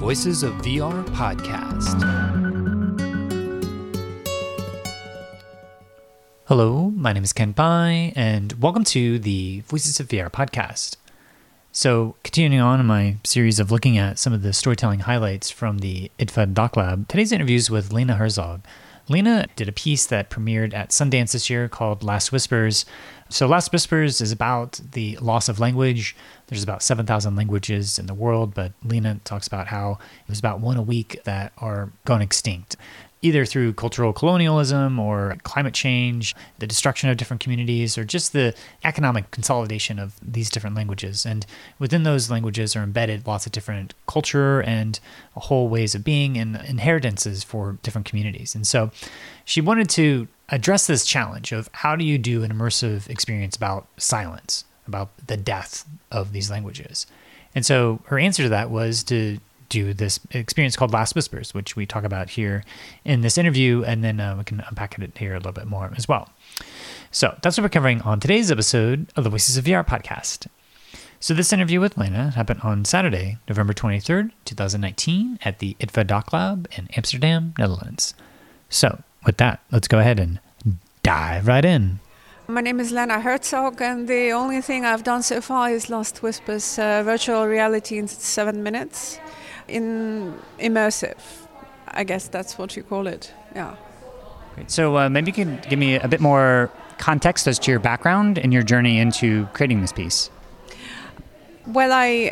Voices of VR podcast. Hello, my name is Ken Pai, and welcome to the Voices of VR podcast. So, continuing on in my series of looking at some of the storytelling highlights from the IDFA Doc Lab, today's interview is with Lena Herzog. Lena did a piece that premiered at Sundance this year called Last Whispers. So Last Whispers is about the loss of language. There's about 7,000 languages in the world, but Lena talks about how it was about one a week that are gone extinct, either through cultural colonialism or climate change, the destruction of different communities, or just the economic consolidation of these different languages. And within those languages are embedded lots of different culture and whole ways of being and inheritances for different communities. And so she wanted to address this challenge of how do you do an immersive experience about silence, about the death of these languages. And so her answer to that was to do this experience called Last Whispers, which we talk about here in this interview, and then we can unpack it here a little bit more as well. So that's what we're covering on today's episode of the Voices of VR podcast. So this interview with Lena happened on Saturday, November 23rd, 2019 at the IDFA Doc Lab in Amsterdam, Netherlands. So with that, let's go ahead and dive right in. My name is Lena Herzog, and the only thing I've done so far is Last Whispers virtual reality in 7 minutes. In immersive, I guess that's what you call it. Yeah. Great. So maybe you can give me a bit more context as to your background and your journey into creating this piece. Well, I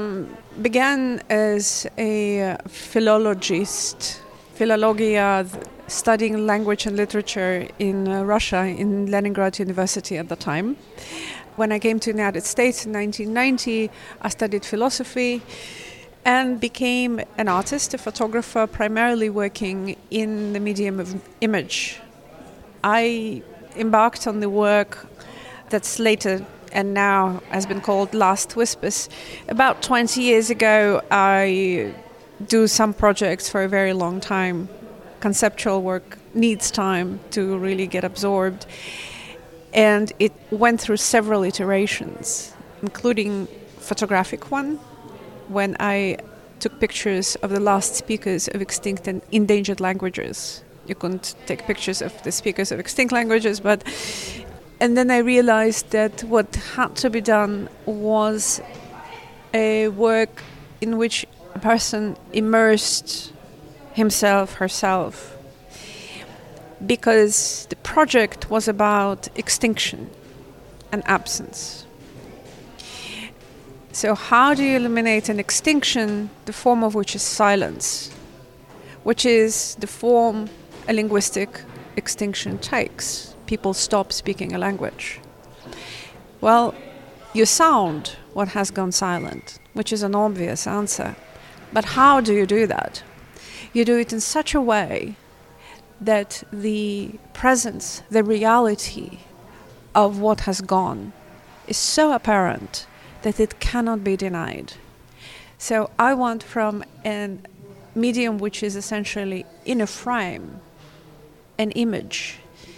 began as a philologist, philologia, studying language and literature in Russia, in Leningrad University at the time. When I came to the United States in 1990, I studied philosophy and became an artist, a photographer, primarily working in the medium of image. I embarked on the work that's later and now has been called Last Whispers. About 20 years ago, I do some projects for a very long time. Conceptual work needs time to really get absorbed. And it went through several iterations, including photographic one, when I took pictures of the last speakers of extinct and endangered languages. You couldn't take pictures of the speakers of extinct languages, and then I realized that what had to be done was a work in which a person immersed himself, herself, because the project was about extinction and absence. So how do you eliminate an extinction, the form of which is silence, which is the form a linguistic extinction takes? People stop speaking a language. Well, you sound what has gone silent, which is an obvious answer. But how do you do that? You do it in such a way that the presence, the reality of what has gone is so apparent that it cannot be denied. So I want from a medium which is essentially in a frame, an image,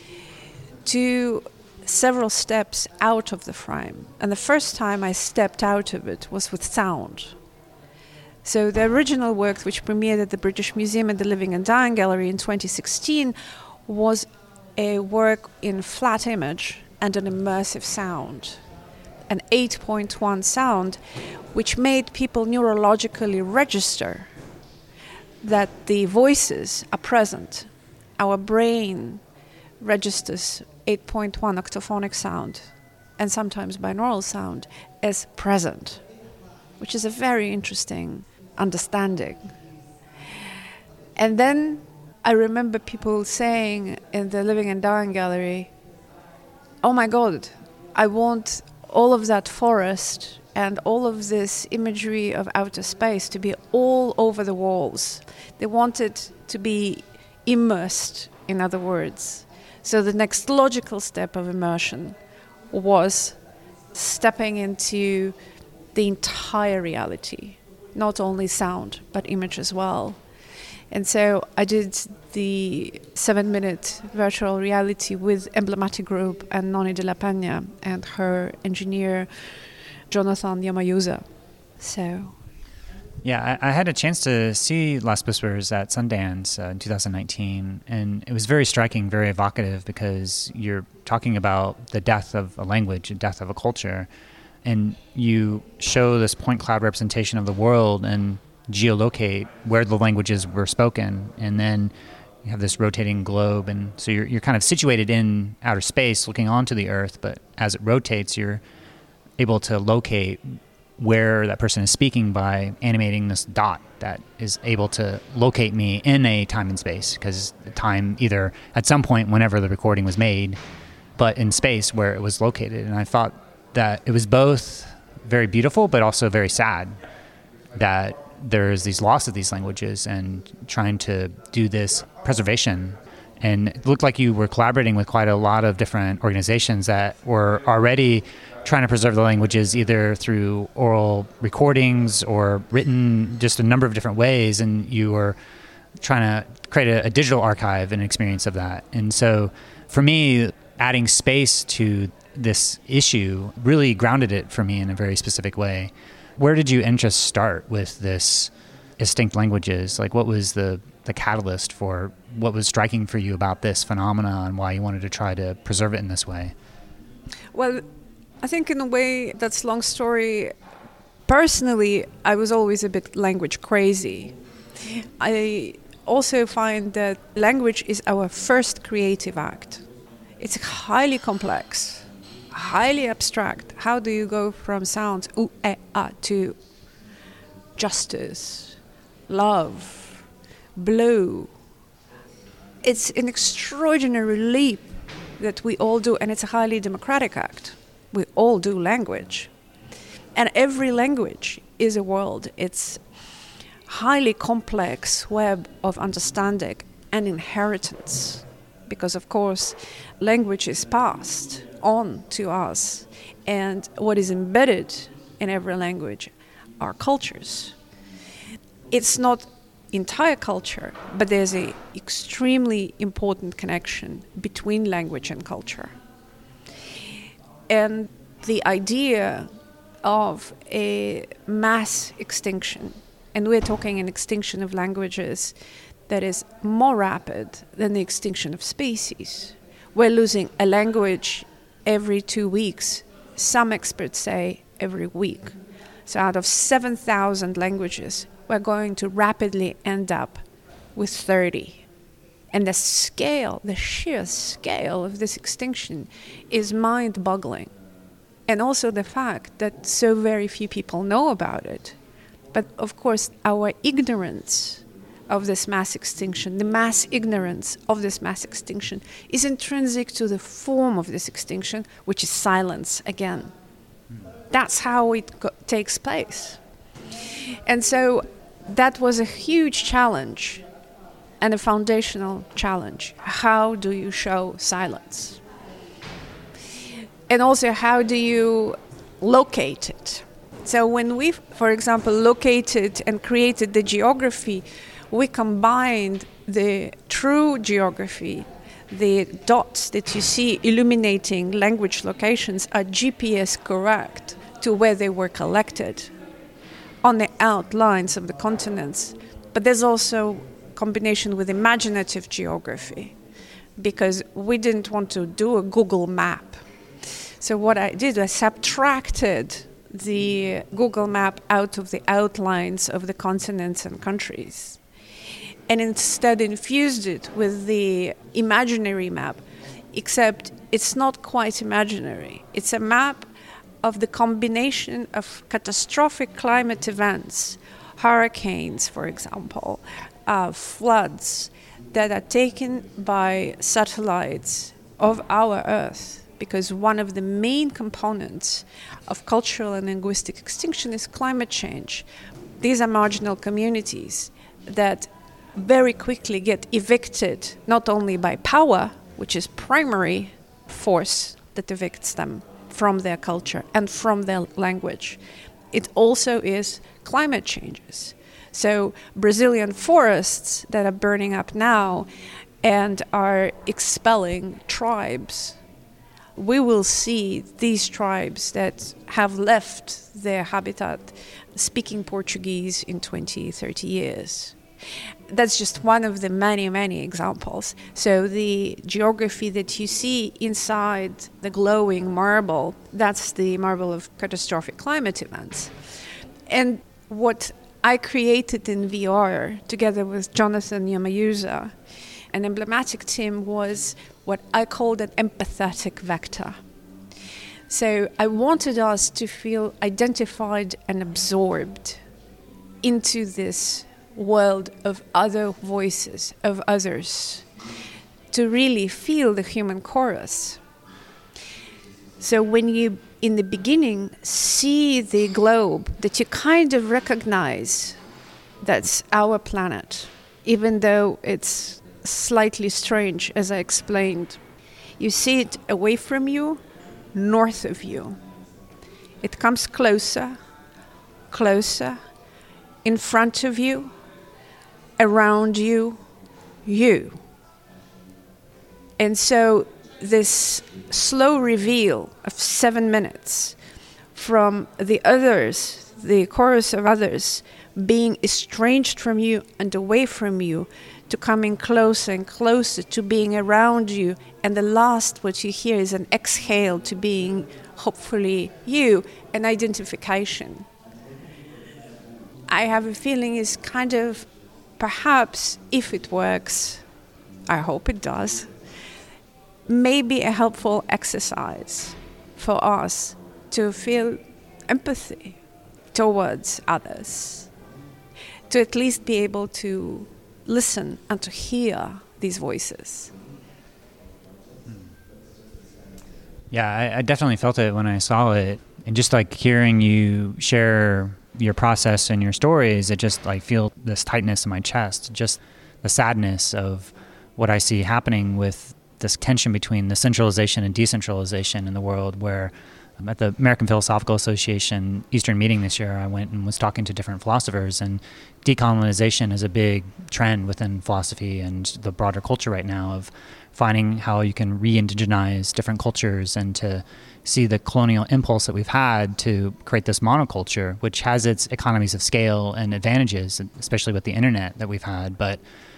to several steps out of the frame. And the first time I stepped out of it was with sound. So the original work, which premiered at the British Museum and the Living and Dying Gallery in 2016, was a work in flat image and an immersive sound. An 8.1 sound, which made people neurologically register that the voices are present. Our brain registers 8.1 octophonic sound and sometimes binaural sound as present, which is a very interesting understanding. And then I remember people saying in the Living and Dying Gallery, "Oh my God, I want all of that forest and all of this imagery of outer space to be all over the walls." They wanted to be immersed, in other words. So the next logical step of immersion was stepping into the entire reality, not only sound, but image as well. And so I did the 7-minute virtual reality with Emblematic Group and Noni de la Peña and her engineer, Jonathan Yamayusa. So Yeah, I had a chance to see Last Whispers at Sundance in 2019, and it was very striking, very evocative, because you're talking about the death of a language, the death of a culture, and you show this point cloud representation of the world and geolocate where the languages were spoken, and then you have this rotating globe, and so you're kind of situated in outer space looking onto the Earth, but as it rotates, you're able to locate where that person is speaking by animating this dot that is able to locate me in a time and space, because the time either at some point whenever the recording was made, but in space where it was located. And I thought that it was both very beautiful but also very sad that there's these loss of these languages and trying to do this preservation. And it looked like you were collaborating with quite a lot of different organizations that were already trying to preserve the languages either through oral recordings or written, just a number of different ways. And you were trying to create a digital archive and experience of that. And so for me, adding space to this issue really grounded it for me in a very specific way. Where did your interest start with this extinct languages? Like, what was the catalyst for what was striking for you about this phenomenon and why you wanted to try to preserve it in this way? Well, I think in a way that's a long story. Personally, I was always a bit language crazy. I also find that language is our first creative act. It's highly complex, highly abstract. How do you go from sounds oo, eh, ah, to justice, love, blue? It's an extraordinary leap that we all do, and it's a highly democratic act. We all do language. And every language is a world. It's highly complex web of understanding and inheritance. Because, of course, language is passed on to us. And what is embedded in every language are cultures. It's not entire culture, but there's an extremely important connection between language and culture. And the idea of a mass extinction, and we're talking an extinction of languages that is more rapid than the extinction of species. We're losing a language every 2 weeks. Some experts say every week. So out of 7,000 languages, we're going to rapidly end up with 30. And the scale, the sheer scale of this extinction is mind-boggling. And also the fact that so very few people know about it. But of course, our ignorance of this mass extinction, the mass ignorance of this mass extinction, is intrinsic to the form of this extinction, which is silence again. That's how it takes place. And so that was a huge challenge and a foundational challenge. How do you show silence? And also, how do you locate it? So when we, for example, located and created the geography, we combined the true geography. The dots that you see illuminating language locations are GPS correct to where they were collected on the outlines of the continents. But there's also combination with imaginative geography, because we didn't want to do a Google map. So what I did, I subtracted the Google map out of the outlines of the continents and countries, and instead infused it with the imaginary map, except it's not quite imaginary. It's a map of the combination of catastrophic climate events, hurricanes, for example, floods that are taken by satellites of our Earth, because one of the main components of cultural and linguistic extinction is climate change. These are marginal communities that very quickly get evicted, not only by power, which is primary force that evicts them from their culture and from their language. It also is climate changes. So Brazilian forests that are burning up now and are expelling tribes we will see these tribes that have left their habitat speaking Portuguese in 20, 30 years. That's just one of the many, many examples. So the geography that you see inside the glowing marble, that's the marble of catastrophic climate events. And what I created in VR together with Jonathan Yamayusa, an emblematic team, was what I called an empathetic vector. So I wanted us to feel identified and absorbed into this world of other voices, of others, to really feel the human chorus. So when you, in the beginning, see the globe, that you kind of recognize that's our planet, even though it's slightly strange, as I explained. You see it away from you, north of you. It comes closer, closer, in front of you, around you, you. And so this slow reveal of 7 minutes from the others, the chorus of others, being estranged from you and away from you, to coming closer and closer, to being around you, and the last what you hear is an exhale to being hopefully you, an identification. I have a feeling is kind of, perhaps, if it works, I hope it does, maybe a helpful exercise for us to feel empathy towards others, to at least be able to listen and to hear these voices. Yeah, I definitely felt it when I saw it. And just like hearing you share your process and your stories, it just like feel this tightness in my chest, just the sadness of what I see happening with this tension between the centralization and decentralization in the world, where at the American Philosophical Association Eastern meeting this year, I went and was talking to different philosophers, and decolonization is a big trend within philosophy and the broader culture right now, of finding how you can re-indigenize different cultures and to see the colonial impulse that we've had to create this monoculture, which has its economies of scale and advantages, especially with the internet that we've had. But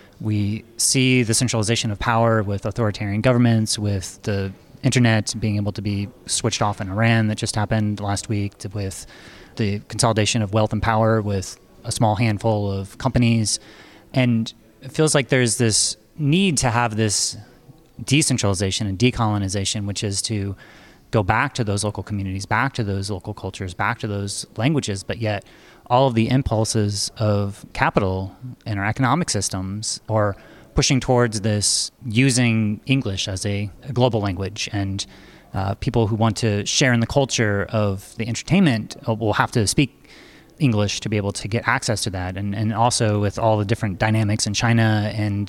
we see the centralization of power with authoritarian governments, with the internet being able to be switched off in Iran that just happened last week, with the consolidation of wealth and power with a small handful of companies. And it feels like there's this need to have this decentralization and decolonization, which is to go back to those local communities, back to those local cultures, back to those languages, but yet all of the impulses of capital and our economic systems are pushing towards this using English as a global language, and people who want to share in the culture of the entertainment will have to speak English to be able to get access to that. And also with all the different dynamics in China and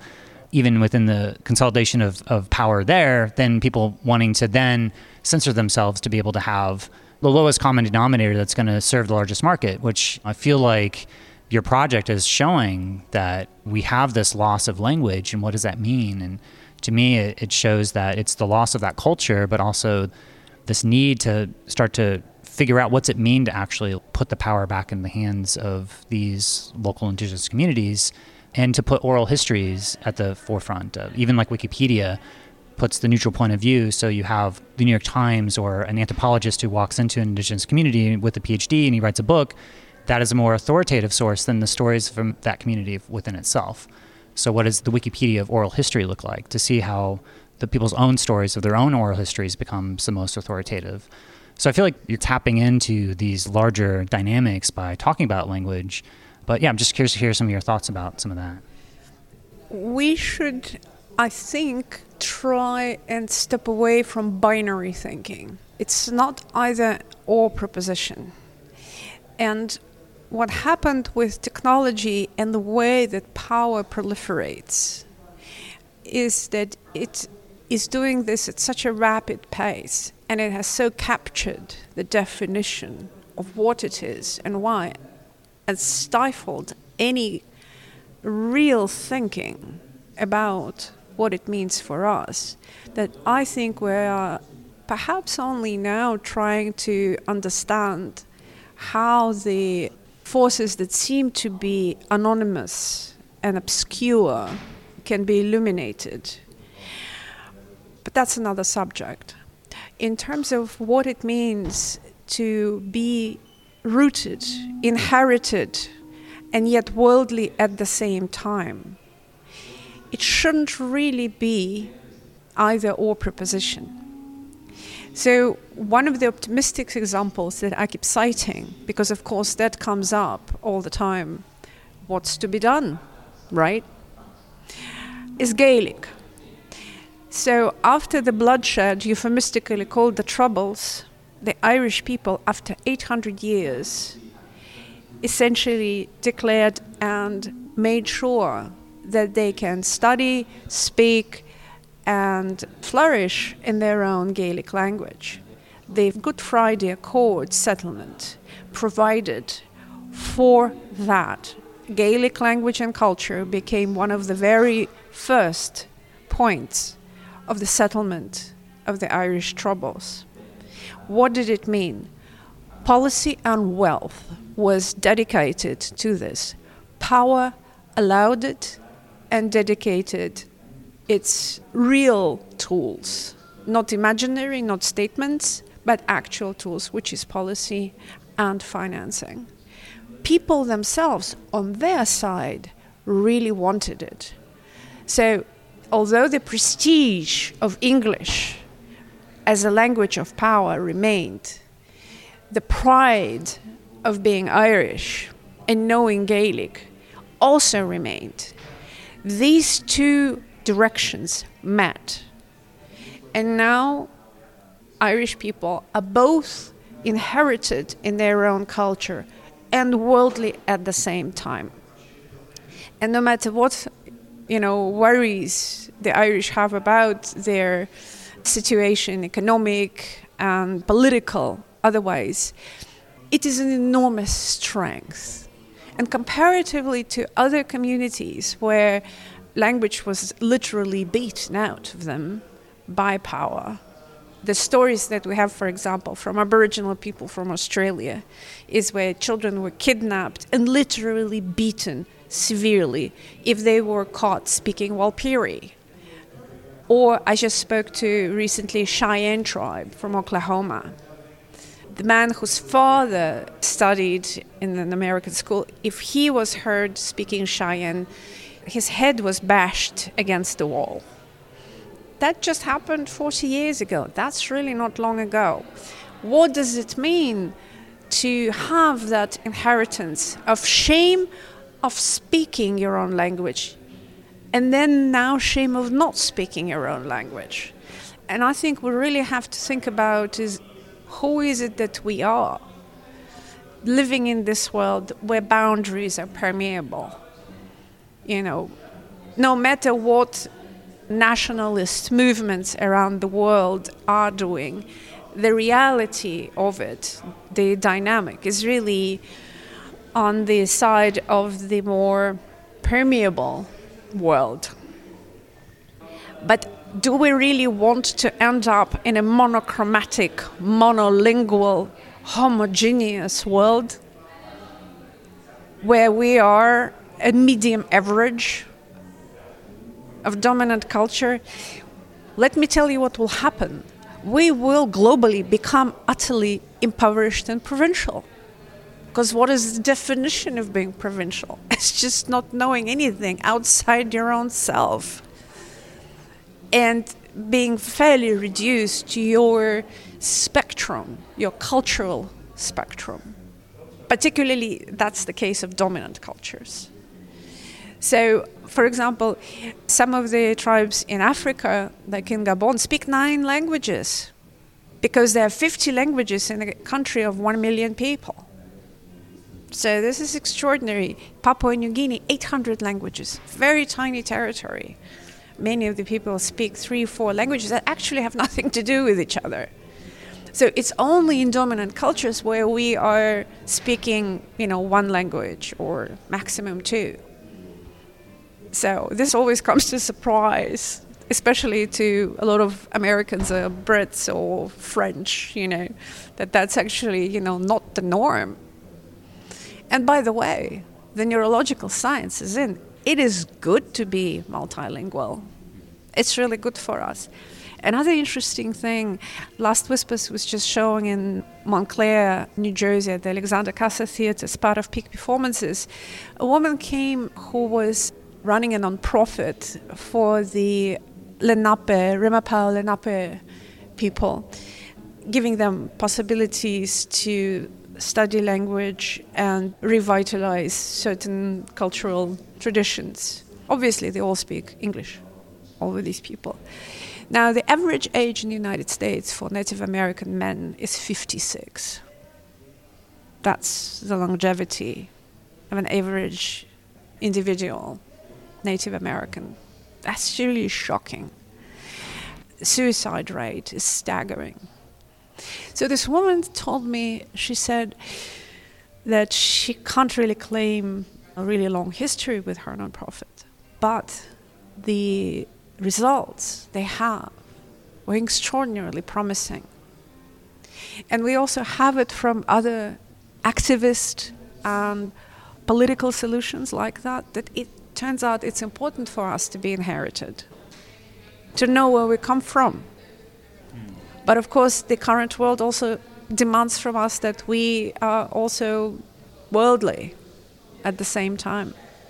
even within the consolidation of power there, then people wanting to then censor themselves to be able to have the lowest common denominator that's going to serve the largest market, which I feel like your project is showing that we have this loss of language, and what does that mean? And to me, it shows that it's the loss of that culture, but also this need to start to figure out what's it mean to actually put the power back in the hands of these local indigenous communities, and to put oral histories at the forefront. Even like Wikipedia puts the neutral point of view, so you have the New York Times or an anthropologist who walks into an indigenous community with a PhD and he writes a book, that is a more authoritative source than the stories from that community within itself. So what does the Wikipedia of oral history look like, to see how the people's own stories of their own oral histories becomes the most authoritative? So I feel like you're tapping into these larger dynamics by talking about language. But yeah, I'm just curious to hear some of your thoughts about some of that. We should, I think, try and step away from binary thinking. It's not either or proposition. And what happened with technology and the way that power proliferates is that it is doing this at such a rapid pace, and it has so captured the definition of what it is and why, and stifled any real thinking about what it means for us, that I think we are perhaps only now trying to understand how the forces that seem to be anonymous and obscure can be illuminated. But that's another subject. In terms of what it means to be rooted, inherited, and yet worldly at the same time, it shouldn't really be either or preposition. So one of the optimistic examples that I keep citing, because of course that comes up all the time, what's to be done, right, is Gaelic. So after the bloodshed, euphemistically called the Troubles, the Irish people, after 800 years, essentially declared and made sure that they can study, speak, and flourish in their own Gaelic language. The Good Friday Accord settlement provided for that. Gaelic language and culture became one of the very first points of the settlement of the Irish Troubles. What did it mean? Policy and wealth was dedicated to this. Power allowed it and dedicated its real tools, not imaginary, not statements, but actual tools, which is policy and financing. People themselves, on their side, really wanted it. So, although the prestige of English as a language of power remained, the pride of being Irish and knowing Gaelic also remained. These two directions met. And now Irish people are both inherited in their own culture and worldly at the same time. And no matter what, worries the Irish have about their situation, economic and political, otherwise, it is an enormous strength. And comparatively to other communities where language was literally beaten out of them by power, the stories that we have, for example, from Aboriginal people from Australia, is where children were kidnapped and literally beaten severely if they were caught speaking Walpiri. Or I just spoke to recently Cheyenne tribe from Oklahoma. The man whose father studied in an American school, if he was heard speaking Cheyenne, his head was bashed against the wall. That just happened 40 years ago. That's really not long ago. What does it mean to have that inheritance of shame of speaking your own language, and then now shame of not speaking your own language? And I think we really have to think about is who is it that we are living in this world where boundaries are permeable. No matter what nationalist movements around the world are doing, the reality of it, the dynamic, is really on the side of the more permeable world. But do we really want to end up in a monochromatic, monolingual, homogeneous world where we are a medium average of dominant culture? Let me tell you what will happen. We will globally become utterly impoverished and provincial. Because what is the definition of being provincial? It's just not knowing anything outside your own self and being fairly reduced to your spectrum, your cultural spectrum. Particularly, that's the case of dominant cultures. So, for example, some of the tribes in Africa, like in Gabon, speak 9 languages because there are 50 languages in a country of 1 million people. So this is extraordinary. Papua New Guinea, 800 languages, very tiny territory. Many of the people speak 3 or 4 languages that actually have nothing to do with each other. So it's only in dominant cultures where we are speaking, 1 language or maximum 2. So this always comes to surprise especially to a lot of Americans or Brits or French, that's actually, not the norm. And by the way, the neurological science is in. It is good to be multilingual. It's really good for us. Another interesting thing, Last Whispers was just showing in Montclair, New Jersey, at the Alexander Casa Theatre as part of Peak Performances. A woman came who was running a non-profit for the Rimapau Lenape people, giving them possibilities to study language and revitalize certain cultural traditions. Obviously, they all speak English, all of these people. Now, the average age in the United States for Native American men is 56. That's the longevity of an average individual, Native American. That's really shocking. The suicide rate is staggering. So this woman told me, she said that she can't really claim a really long history with her nonprofit, but the results they have were extraordinarily promising. And we also have it from other activist and political solutions like that it turns out it's important for us to be inherited, to know where we come from. But of course, the current world also demands from us that we are also worldly at the same time.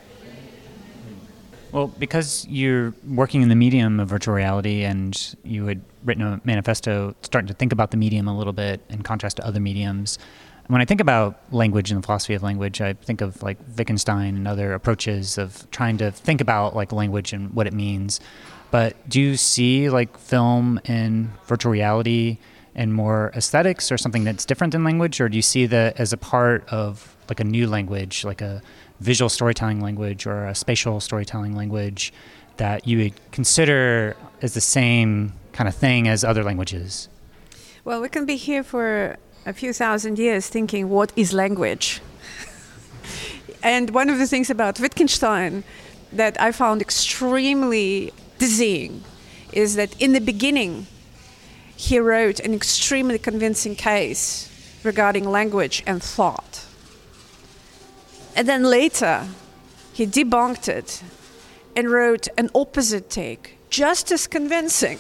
Well, because you're working in the medium of virtual reality and you had written a manifesto starting to think about the medium a little bit in contrast to other mediums, when I think about language and the philosophy of language, I think of like Wittgenstein and other approaches of trying to think about like language and what it means. But do you see like film and virtual reality and more aesthetics or something that's different than language? Or do you see that as a part of like a new language, like a visual storytelling language or a spatial storytelling language that you would consider as the same kind of thing as other languages? Well, we can be here for a few thousand years thinking, what is language? And one of the things about Wittgenstein that I found extremely dizzying is that in the beginning, he wrote an extremely convincing case regarding language and thought. And then later, he debunked it and wrote an opposite take, just as convincing,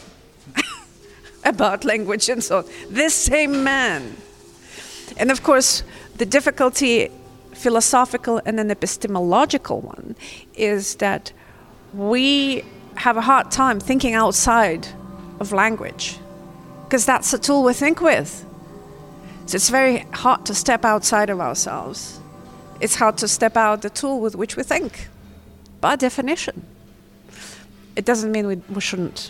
about language and thought. This same man. And of course, the difficulty, philosophical and an epistemological one, is that we have a hard time thinking outside of language, because that's the tool we think with. So it's very hard to step outside of ourselves. It's hard to step out the tool with which we think, by definition. It doesn't mean we shouldn't.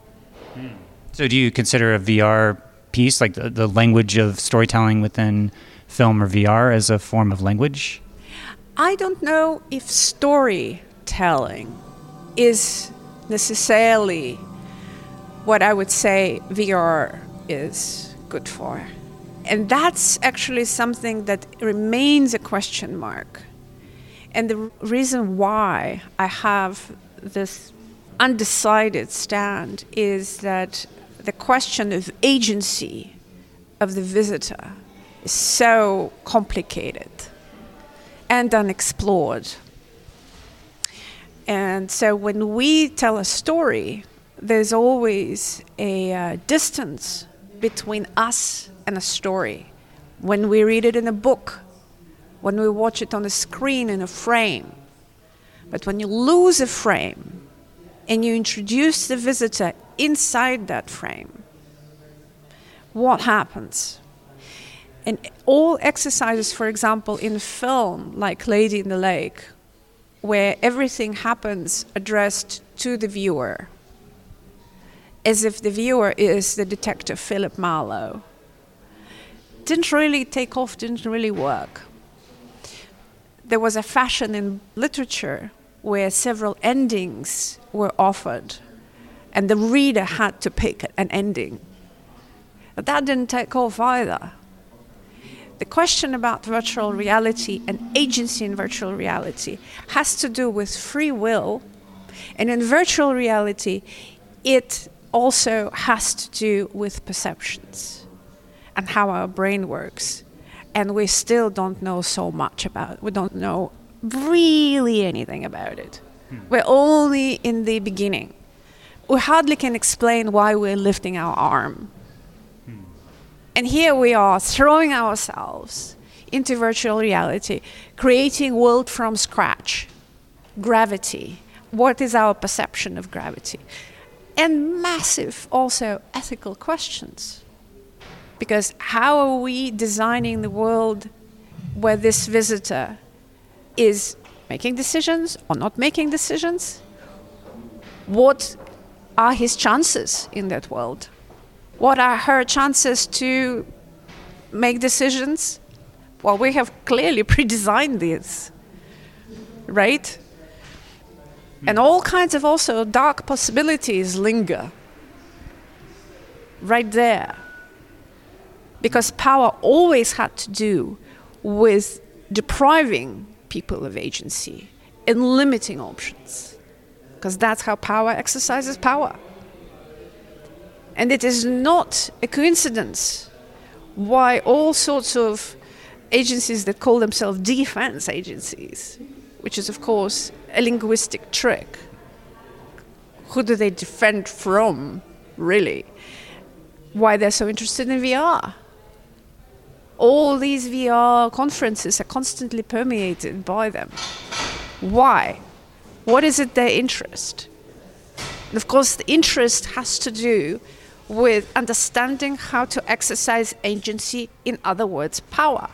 So do you consider a VR piece, like the language of storytelling within film or VR, as a form of language? I don't know if storytelling is necessarily what I would say VR is good for. And that's actually something that remains a question mark. And the reason why I have this undecided stand is that the question of agency of the visitor is so complicated and unexplored. And so when we tell a story, there's always a distance between us and a story. When we read it in a book, when we watch it on a screen in a frame. But when you lose a frame and you introduce the visitor inside that frame, what happens? And all exercises, for example, in film, like Lady in the Lake, where everything happens addressed to the viewer, as if the viewer is the detective Philip Marlowe, didn't really take off, didn't really work. There was a fashion in literature where several endings were offered, and the reader had to pick an ending. But that didn't take off either. The question about virtual reality and agency in virtual reality has to do with free will. And in virtual reality, it also has to do with perceptions and how our brain works. And we still don't know so much about it. We don't know really anything about it. We're only in the beginning. We hardly can explain why we're lifting our arm. And here we are throwing ourselves into virtual reality, creating world from scratch. Gravity. What is our perception of gravity? And massive also ethical questions. Because how are we designing the world where this visitor is making decisions or not making decisions? What are his chances in that world? What are her chances to make decisions? Well, we have clearly pre-designed this, right? And all kinds of also dark possibilities linger right there. Because power always had to do with depriving people of agency and limiting options. Because that's how power exercises power. And it is not a coincidence why all sorts of agencies that call themselves defense agencies, which is of course a linguistic trick. Who do they defend from, really? Why they're so interested in VR. All these VR conferences are constantly permeated by them. Why? What is it their interest? And of course, the interest has to do with understanding how to exercise agency, in other words, power.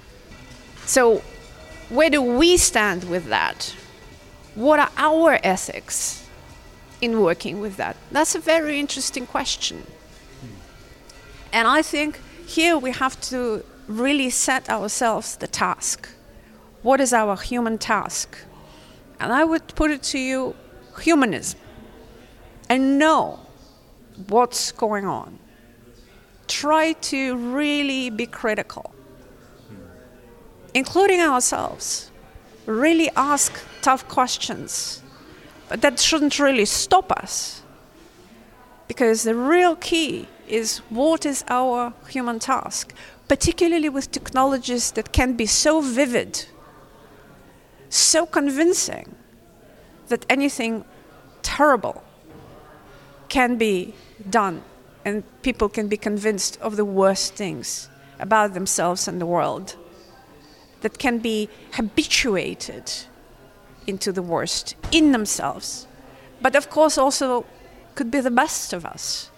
So, where do we stand with that? What are our ethics in working with that? That's a very interesting question. And I think here we have to really set ourselves the task. What is our human task? And I would put it to you, humanism. And know what's going on. Try to really be critical, including ourselves. Really ask tough questions. But that shouldn't really stop us. Because the real key is what is our human task, particularly with technologies that can be so vivid, so convincing, that anything terrible can be done and people can be convinced of the worst things about themselves and the world, that can be habituated into the worst in themselves, but of course also could be the best of us.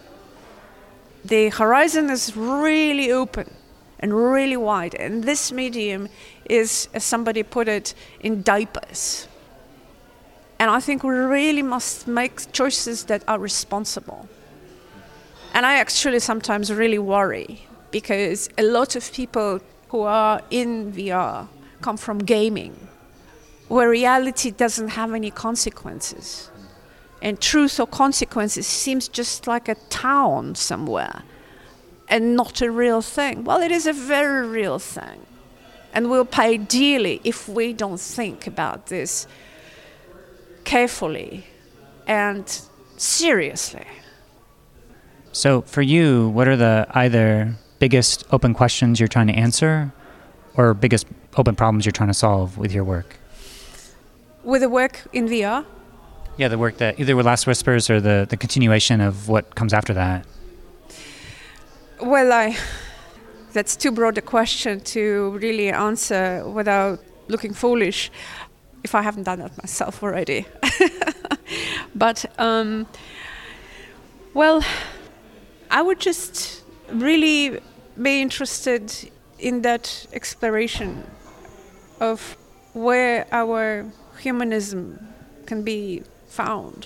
The horizon is really open and really wide, and this medium is, as somebody put it, in diapers. And I think we really must make choices that are responsible. And I actually sometimes really worry, because a lot of people who are in VR come from gaming, where reality doesn't have any consequences. And truth or consequences seems just like a town somewhere and not a real thing. Well, it is a very real thing. And we'll pay dearly if we don't think about this carefully and seriously. So for you, what are the either biggest open questions you're trying to answer or biggest open problems you're trying to solve with your work? With the work in VR? Yeah, the work that either with Last Whispers or the continuation of what comes after that. Well, that's too broad a question to really answer without looking foolish, if I haven't done that myself already. But, well, I would just really be interested in that exploration of where our humanism can be found,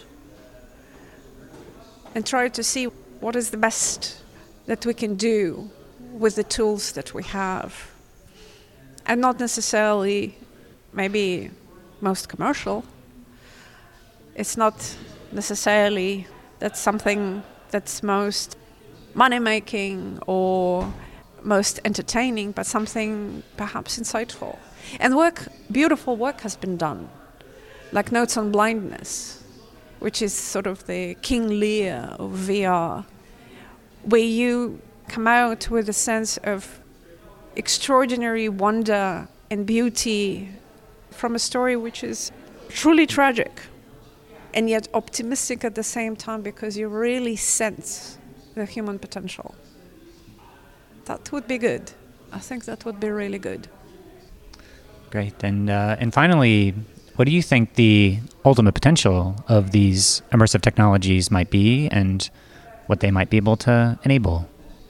and try to see what is the best that we can do with the tools that we have, and not necessarily maybe most commercial. It's not necessarily that's something that's most money-making or most entertaining, but something perhaps insightful. And beautiful work has been done, like Notes on Blindness, which is sort of the King Lear of VR, where you come out with a sense of extraordinary wonder and beauty from a story which is truly tragic and yet optimistic at the same time, because you really sense the human potential. That would be good. I think that would be really good. Great. And finally, what do you think the ultimate potential of these immersive technologies might be, and what they might be able to enable?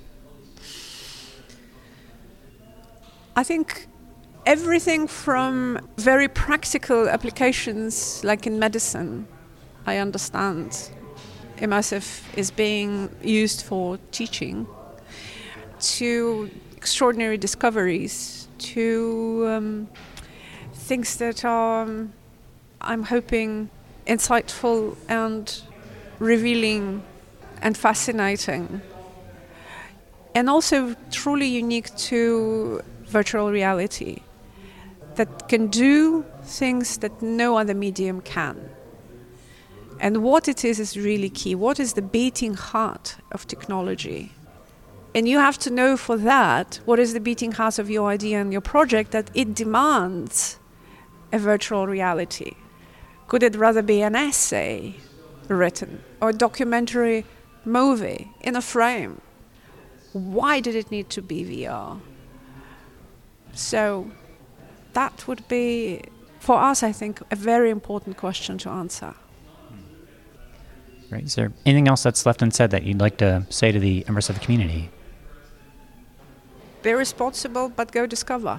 I think everything from very practical applications, like in medicine, I understand immersive is being used for teaching, to extraordinary discoveries, to things that are, I'm hoping, insightful and revealing and fascinating, and also truly unique to virtual reality, that can do things that no other medium can. And what it is really key. What is the beating heart of technology? And you have to know for that what is the beating heart of your idea and your project, that it demands a virtual reality. Could it rather be an essay written or a documentary movie in a frame? Why did it need to be VR? So that would be, for us, I think, a very important question to answer. Great. Is there anything else that's left unsaid that you'd like to say to the immersive community? Be responsible, but go discover.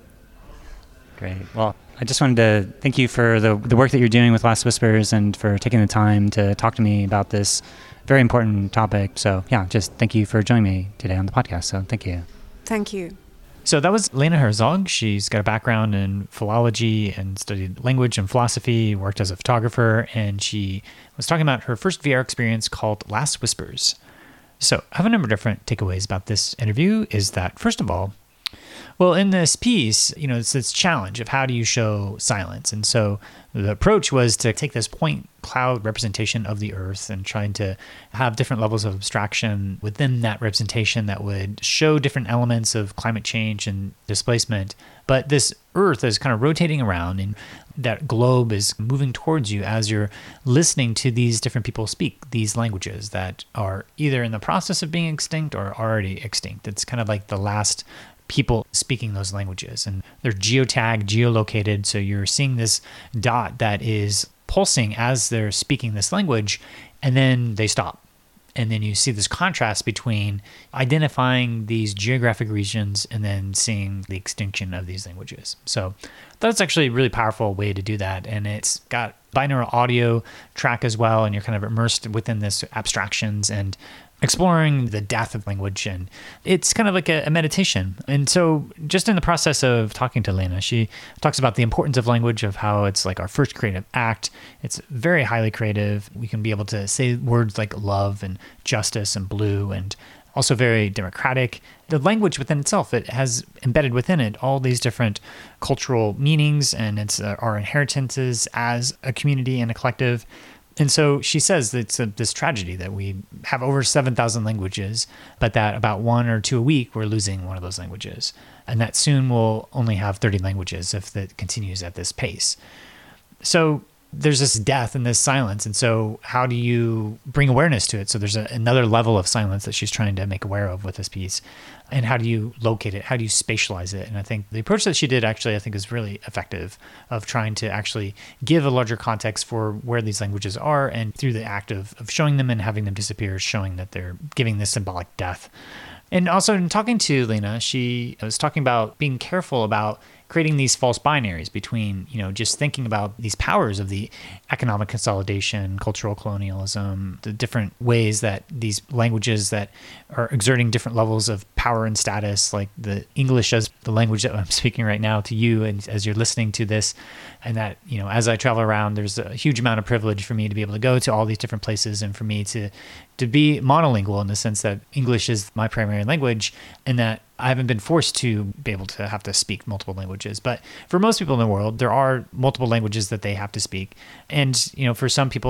Great. Well, I just wanted to thank you for the work that you're doing with Last Whispers and for taking the time to talk to me about this very important topic. So yeah, just thank you for joining me today on the podcast. So thank you. Thank you. So that was Lena Herzog. She's got a background in philology and studied language and philosophy, worked as a photographer, and she was talking about her first VR experience called Last Whispers. So I have a number of different takeaways about this interview. Is that, first of all, well, in this piece, it's this challenge of how do you show silence. And so the approach was to take this point cloud representation of the Earth and trying to have different levels of abstraction within that representation that would show different elements of climate change and displacement. But this Earth is kind of rotating around, and that globe is moving towards you as you're listening to these different people speak these languages that are either in the process of being extinct or already extinct. It's kind of like the last people speaking those languages, and they're geotagged, geolocated. So you're seeing this dot that is pulsing as they're speaking this language, and then they stop. And then you see this contrast between identifying these geographic regions and then seeing the extinction of these languages. So that's actually a really powerful way to do that. And it's got binaural audio track as well, and you're kind of immersed within this abstractions and exploring the death of language, and it's kind of like a meditation. And so just in the process of talking to Lena, she talks about the importance of language, of how it's like our first creative act. It's very highly creative. We can be able to say words like love and justice and blue, and also very democratic. The language within itself, it has embedded within it all these different cultural meanings, and it's our inheritances as a community and a collective. And so she says that it's this tragedy that we have over 7,000 languages, but that about 1 or 2 a week, we're losing one of those languages. And that soon we'll only have 30 languages if that continues at this pace. So there's this death and this silence. And so how do you bring awareness to it? So there's another level of silence that she's trying to make aware of with this piece. And how do you locate it? How do you spatialize it? And I think the approach that she did actually, I think, is really effective, of trying to actually give a larger context for where these languages are, and through the act of showing them and having them disappear, showing that they're giving this symbolic death. And also in talking to Lena, she was talking about being careful about creating these false binaries between, just thinking about these powers of the economic consolidation, cultural colonialism, the different ways that these languages that are exerting different levels of power and status, like the English as the language that I'm speaking right now to you, and as you're listening to this, and that, as I travel around, there's a huge amount of privilege for me to be able to go to all these different places, and for me to be monolingual in the sense that English is my primary language, and that I haven't been forced to be able to have to speak multiple languages. But for most people in the world, there are multiple languages that they have to speak. And, for some people,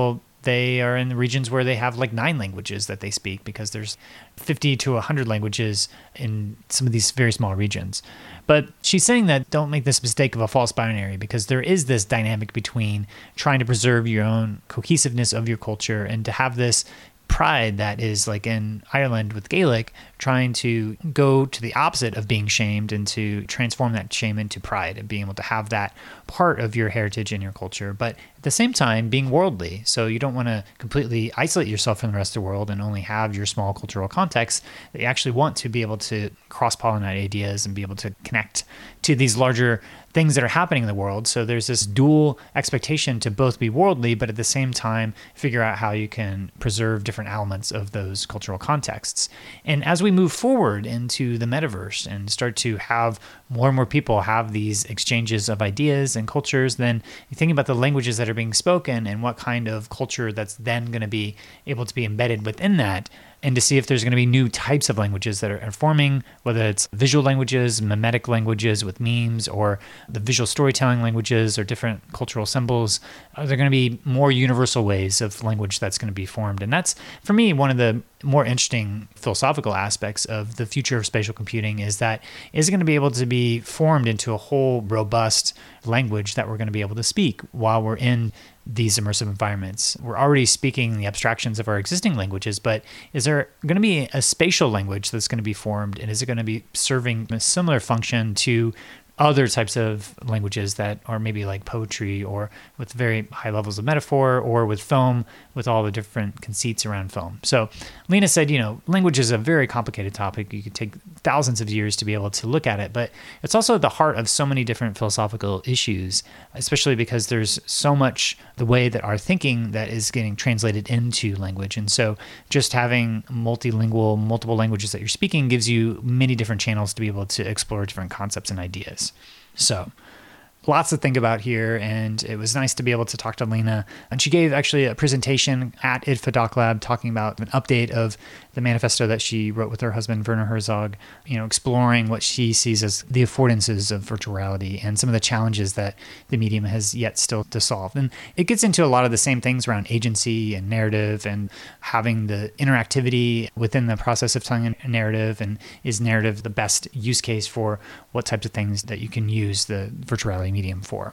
they are in the regions where they have like 9 languages that they speak, because there's 50 to 100 languages in some of these very small regions. But she's saying that don't make this mistake of a false binary, because there is this dynamic between trying to preserve your own cohesiveness of your culture and to have this pride that is like in Ireland with Gaelic, trying to go to the opposite of being shamed and to transform that shame into pride and being able to have that part of your heritage and your culture, but at the same time being worldly. So you don't want to completely isolate yourself from the rest of the world and only have your small cultural context. That you actually want to be able to cross-pollinate ideas and be able to connect to these larger things that are happening in the world. So there's this dual expectation to both be worldly, but at the same time figure out how you can preserve different elements of those cultural contexts. And as we move forward into the metaverse and start to have more and more people have these exchanges of ideas and cultures, then you think about the languages that are being spoken and what kind of culture that's then going to be able to be embedded within that, and to see if there's going to be new types of languages that are forming, whether it's visual languages, mimetic languages with memes, or the visual storytelling languages or different cultural symbols. Are there going to be more universal ways of language that's going to be formed? And that's, for me, one of the more interesting philosophical aspects of the future of spatial computing is that is it going to be able to be formed into a whole robust language that we're going to be able to speak while we're in these immersive environments. We're already speaking the abstractions of our existing languages, but is there going to be a spatial language that's going to be formed, and is it going to be serving a similar function to other types of languages that are maybe like poetry or with very high levels of metaphor, or with film, with all the different conceits around film? So Lena said, language is a very complicated topic. You could take thousands of years to be able to look at it, but it's also at the heart of so many different philosophical issues, especially because there's so much the way that our thinking that is getting translated into language. And so just having multilingual, multiple languages that you're speaking gives you many different channels to be able to explore different concepts and ideas. So lots to think about here, and it was nice to be able to talk to Lena. And she gave actually a presentation at IDFA Doc Lab talking about an update of the manifesto that she wrote with her husband, Werner Herzog, exploring what she sees as the affordances of virtual reality and some of the challenges that the medium has yet still to solve. And it gets into a lot of the same things around agency and narrative and having the interactivity within the process of telling a narrative, and is narrative the best use case for what types of things that you can use the virtual reality medium for.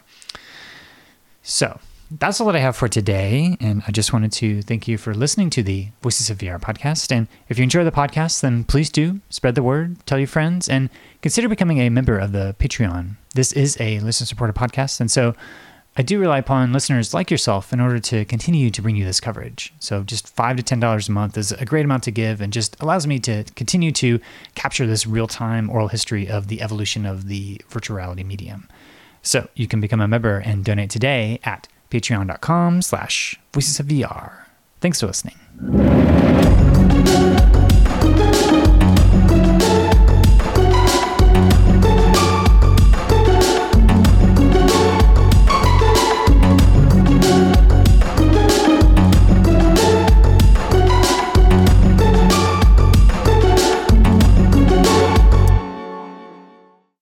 So that's all that I have for today. And I just wanted to thank you for listening to the Voices of VR podcast. And if you enjoy the podcast, then please do spread the word, tell your friends, and consider becoming a member of the Patreon. This is a listener-supported podcast, and so I do rely upon listeners like yourself in order to continue to bring you this coverage. So just $5 to $10 a month is a great amount to give, and just allows me to continue to capture this real-time oral history of the evolution of the virtual reality medium. So you can become a member and donate today at patreon.com/voicesofvr. Thanks for listening.